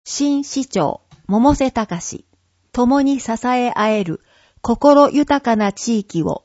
新市長、百瀬隆、共に支え合える心豊かな地域を。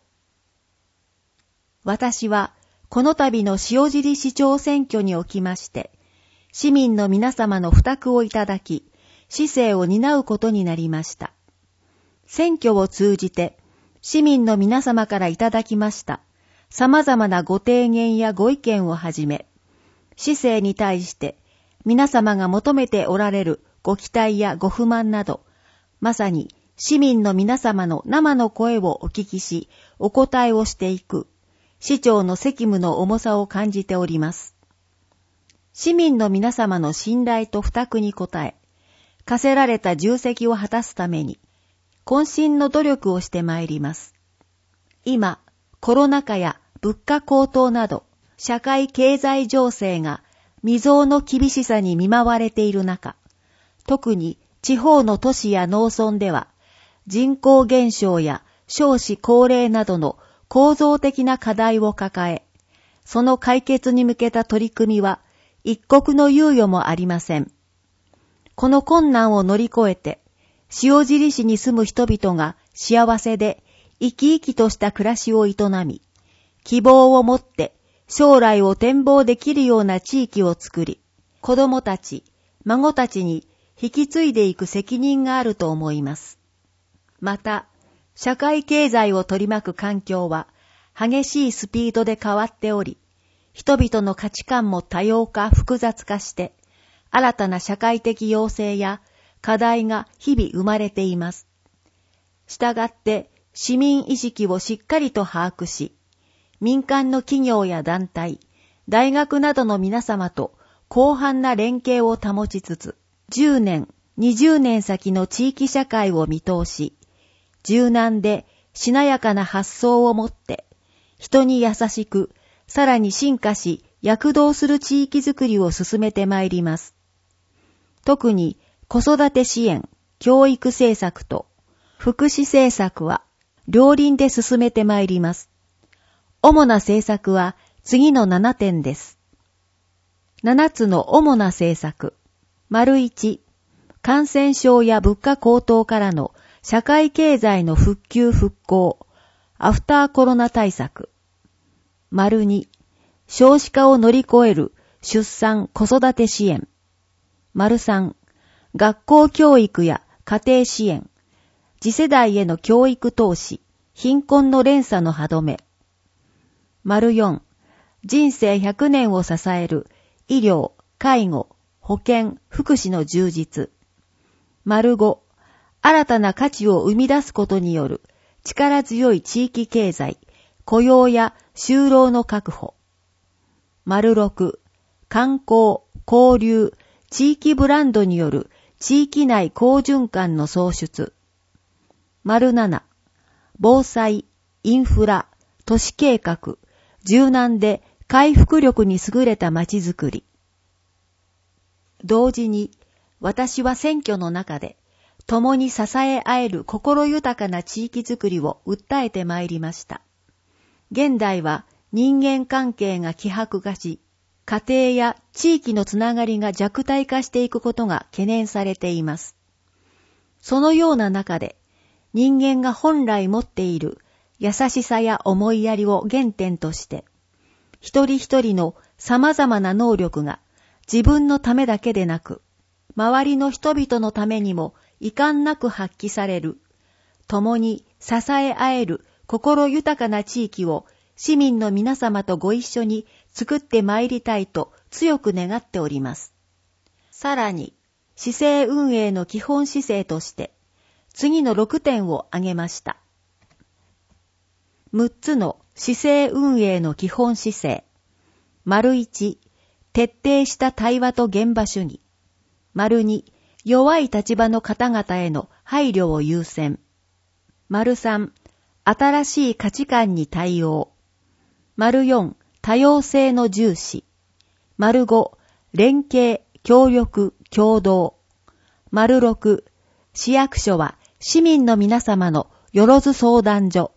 私は、この度の塩尻市長選挙におきまして、市民の皆様の負託をいただき、市政を担うことになりました。選挙を通じて、市民の皆様からいただきました、様々なご提言やご意見をはじめ、市政に対して、皆様が求めておられるご期待やご不満など、まさに市民の皆様の生の声をお聞きし、お答えをしていく、市長の責務の重さを感じております。市民の皆様の信頼と負託に応え、課せられた重責を果たすために、渾身の努力をしてまいります。今、コロナ禍や物価高騰など、社会経済情勢が未曾有の厳しさに見舞われている中、特に地方の都市や農村では、人口減少や少子高齢などの構造的な課題を抱え、その解決に向けた取り組みは一刻の猶予もありません。この困難を乗り越えて、塩尻市に住む人々が幸せで生き生きとした暮らしを営み、希望を持って将来を展望できるような地域を作り、子供たち、孫たちに引き継いでいく責任があると思います。また、社会経済を取り巻く環境は激しいスピードで変わっており、人々の価値観も多様化複雑化して、新たな社会的要請や課題が日々生まれています。したがって市民意識をしっかりと把握し、民間の企業や団体、大学などの皆様と広範な連携を保ちつつ、10年、20年先の地域社会を見通し、柔軟でしなやかな発想を持って、人に優しく、さらに進化し、躍動する地域づくりを進めてまいります。特に子育て支援、教育政策と福祉政策は両輪で進めてまいります。主な政策は次の7点です。7つの主な政策。1、感染症や物価高騰からの社会経済の復旧復興、アフターコロナ対策。2、少子化を乗り越える出産・子育て支援。3、学校教育や家庭支援、次世代への教育投資、貧困の連鎖の歯止め。4、人生100年を支える医療、介護、保健、福祉の充実。5、新たな価値を生み出すことによる力強い地域経済、雇用や就労の確保。6、観光、交流、地域ブランドによる地域内好循環の創出。7、防災、インフラ、都市計画、柔軟で回復力に優れた街づくり。同時に、私は選挙の中で、共に支え合える心豊かな地域づくりを訴えてまいりました。現代は人間関係が希薄化し、家庭や地域のつながりが弱体化していくことが懸念されています。そのような中で、人間が本来持っている優しさや思いやりを原点として、一人一人の様々な能力が自分のためだけでなく、周りの人々のためにも遺憾なく発揮される、共に支え合える心豊かな地域を市民の皆様とご一緒に作ってまいりたいと強く願っております。さらに、市政運営の基本姿勢として、次の6点を挙げました。6つの市政運営の基本姿勢。1、徹底した対話と現場主義。2、弱い立場の方々への配慮を優先。3、新しい価値観に対応。4、多様性の重視。5、連携、協力、協働。6、市役所は市民の皆様のよろず相談所。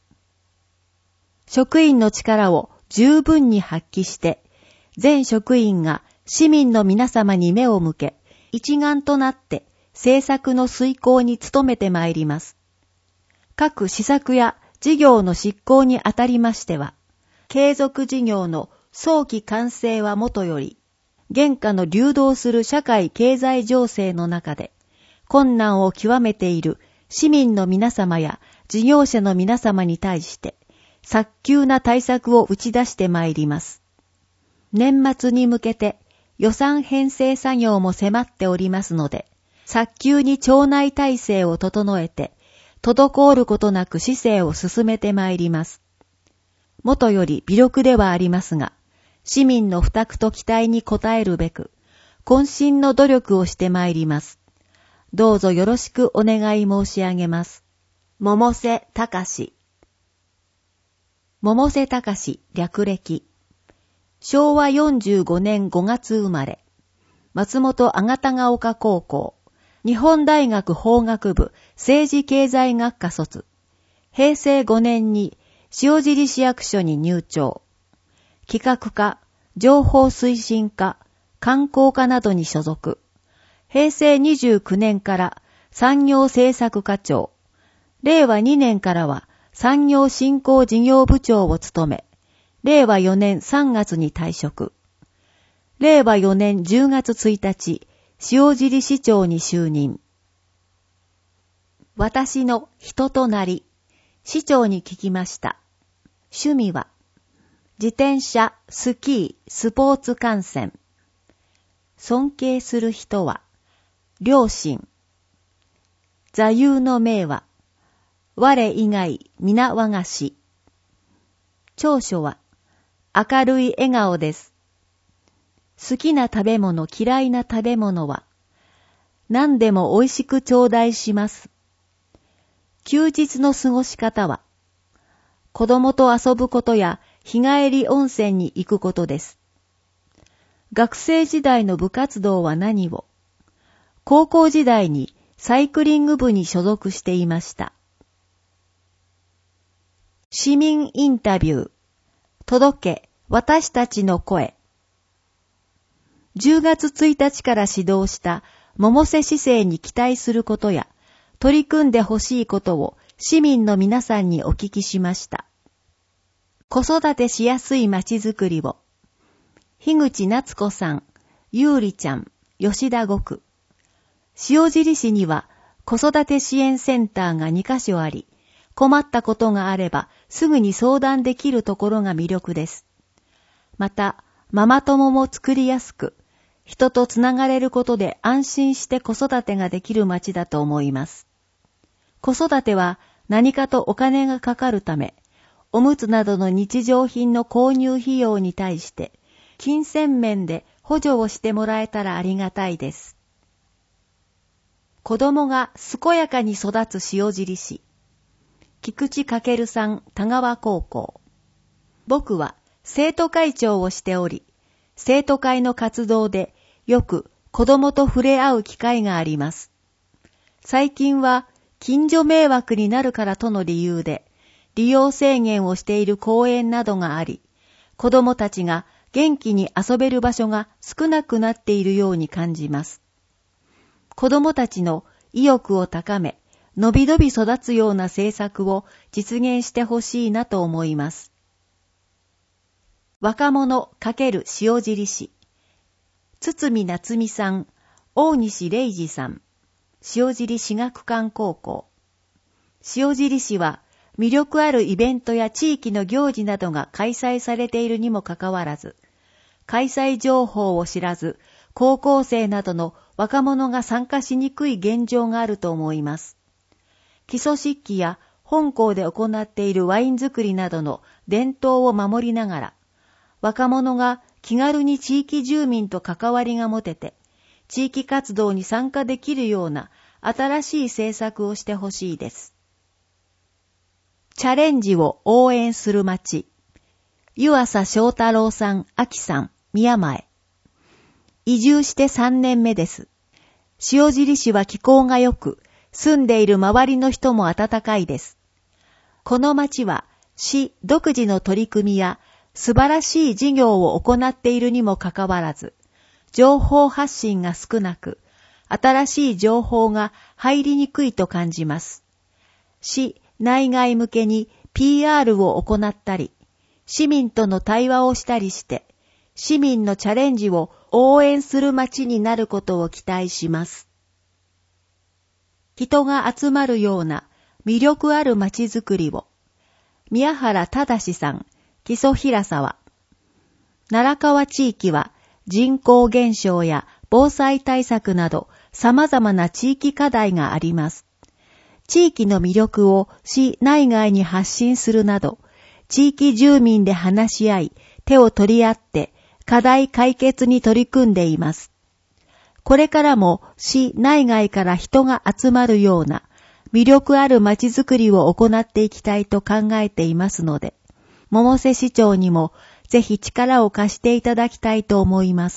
職員の力を十分に発揮して、全職員が市民の皆様に目を向け、 一丸となって政策の遂行に努めてまいります。各施策や事業の執行にあたりましては、継続事業の早期完成はもとより、現下の流動する社会経済情勢の中で、困難を極めている市民の皆様や事業者の皆様に対して、早急な対策を打ち出してまいります。年末に向けて予算編成作業も迫っておりますので、早急に庁内体制を整えて、滞ることなく市政を進めてまいります。もとより微力ではありますが、市民の負託と期待に応えるべく、渾身の努力をしてまいります。どうぞよろしくお願い申し上げます。百瀬隆。百瀬隆、略歴。昭和45年5月生まれ。松本あがたが丘高校。日本大学法学部政治経済学科卒。平成5年に塩尻市役所に入庁。企画課、情報推進課、観光課などに所属。平成29年から産業政策課長。令和2年からは産業振興事業部長を務め、令和4年3月に退職。令和4年10月1日、塩尻市長に就任。私の人となり、市長に聞きました。趣味は、自転車、スキー、スポーツ観戦。尊敬する人は、両親。座右の銘は、我以外皆我が師。長所は、明るい笑顔です。好きな食べ物、嫌いな食べ物は、何でも美味しく頂戴します。休日の過ごし方は、子供と遊ぶことや日帰り温泉に行くことです。学生時代の部活動は何を？高校時代にサイクリング部に所属していました。市民インタビュー。届け、私たちの声。10月1日から始動した百瀬市政に期待することや取り組んでほしいことを市民の皆さんにお聞きしました。子育てしやすい街づくりを、樋口夏子さん、ゆうりちゃん、吉田五区。塩尻市には子育て支援センターが2カ所あり、困ったことがあればすぐに相談できるところが魅力です。また、ママ友も作りやすく、人とつながれることで安心して子育てができる街だと思います。子育ては何かとお金がかかるため、おむつなどの日常品の購入費用に対して、金銭面で補助をしてもらえたらありがたいです。子供が健やかに育つ塩尻市。菊池翔さん、田川高校。僕は生徒会長をしており、生徒会の活動でよく子供と触れ合う機会があります。最近は近所迷惑になるからとの理由で利用制限をしている公園などがあり、子供たちが元気に遊べる場所が少なくなっているように感じます。子供たちの意欲を高め、のびのび育つような政策を実現してほしいなと思います。若者×塩尻市。堤夏美さん、大西礼二さん、塩尻市学館高校。塩尻市は魅力あるイベントや地域の行事などが開催されているにもかかわらず、開催情報を知らず、高校生などの若者が参加しにくい現状があると思います。基礎漆器や本校で行っているワイン作りなどの伝統を守りながら、若者が気軽に地域住民と関わりが持てて、地域活動に参加できるような新しい政策をしてほしいです。チャレンジを応援する街。湯浅翔太郎さん、秋さん、宮前。移住して3年目です。塩尻市は気候が良く、住んでいる周りの人も温かいです。この町は市独自の取り組みや素晴らしい事業を行っているにもかかわらず、情報発信が少なく、 新しい情報が入りにくいと感じます。市内外向けに PR を行ったり、市民との対話をしたりして、市民のチャレンジを応援する街になることを期待します。人が集まるような魅力ある街づくりを。宮原忠さん、木曽平沢。奈良川地域は人口減少や防災対策など様々な地域課題があります。地域の魅力を市内外に発信するなど、地域住民で話し合い、手を取り合って課題解決に取り組んでいます。これからも市内外から人が集まるような魅力ある街づくりを行っていきたいと考えていますので、百瀬市長にもぜひ力を貸していただきたいと思います。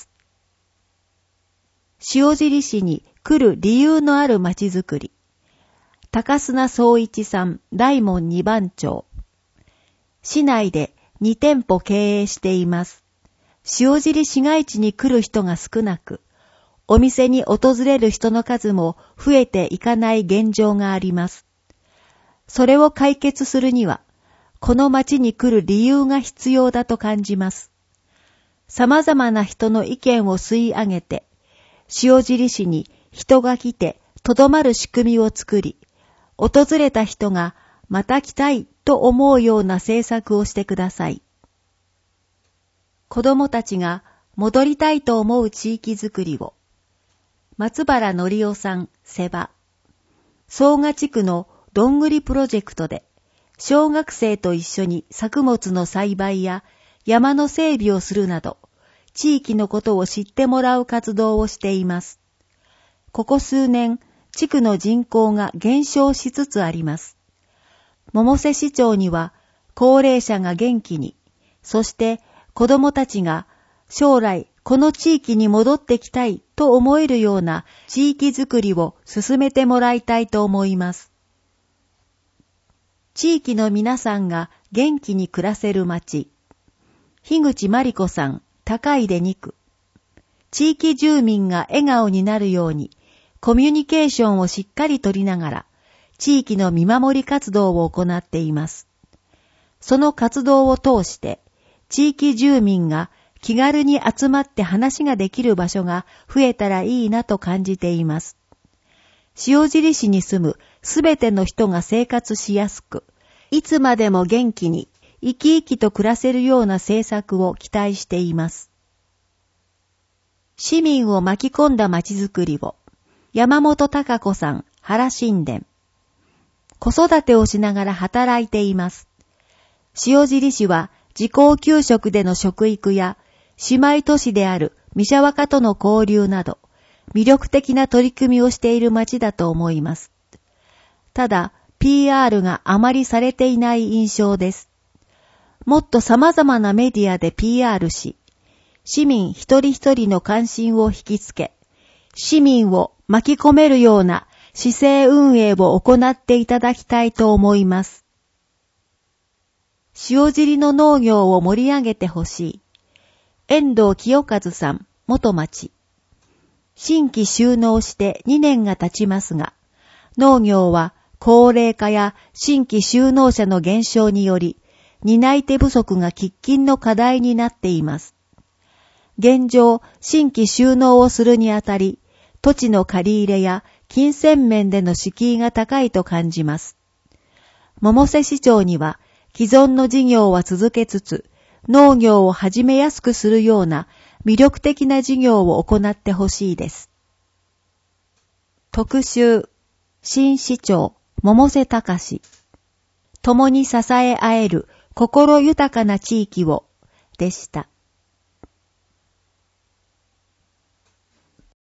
塩尻市に来る理由のある街づくり。高砂総一さん、大門2番町。市内で2店舗経営しています。塩尻市街地に来る人が少なく、お店に訪れる人の数も増えていかない現状があります。それを解決するには、この町に来る理由が必要だと感じます。様々な人の意見を吸い上げて、塩尻市に人が来てとどまる仕組みを作り、訪れた人がまた来たいと思うような政策をしてください。子供たちが戻りたいと思う地域づくりを。松原則夫さん、瀬場。総賀地区のどんぐりプロジェクトで、小学生と一緒に作物の栽培や山の整備をするなど、地域のことを知ってもらう活動をしています。ここ数年、地区の人口が減少しつつあります。百瀬市長には、高齢者が元気に、そして子供たちが将来この地域に戻ってきたいと思えるような地域づくりを進めてもらいたいと思います。地域の皆さんが元気に暮らせる町。樋口真理子さん、高出2区。地域住民が笑顔になるように、コミュニケーションをしっかり取りながら、地域の見守り活動を行っています。その活動を通して、地域住民が気軽に集まって話ができる場所が増えたらいいなと感じています。塩尻市に住むすべての人が生活しやすく、いつまでも元気に生き生きと暮らせるような政策を期待しています。市民を巻き込んだ街づくりを。山本孝子さん、原神殿。子育てをしながら働いています。塩尻市は自校給食での食育や姉妹都市である三社若との交流など魅力的な取り組みをしている町だと思います。ただ PR があまりされていない印象です。もっと様々なメディアで PR し、市民一人一人の関心を引きつけ、市民を巻き込めるような市政運営を行っていただきたいと思います。塩尻の農業を盛り上げてほしい。遠藤清和さん、元町。新規就農して2年が経ちますが、農業は高齢化や新規就農者の減少により、担い手不足が喫緊の課題になっています。現状、新規就農をするにあたり、土地の借り入れや金銭面での敷居が高いと感じます。百瀬市長には、既存の事業は続けつつ、農業を始めやすくするような魅力的な事業を行ってほしいです。特集、新市長、百瀬隆。共に支え合える心豊かな地域を、でした。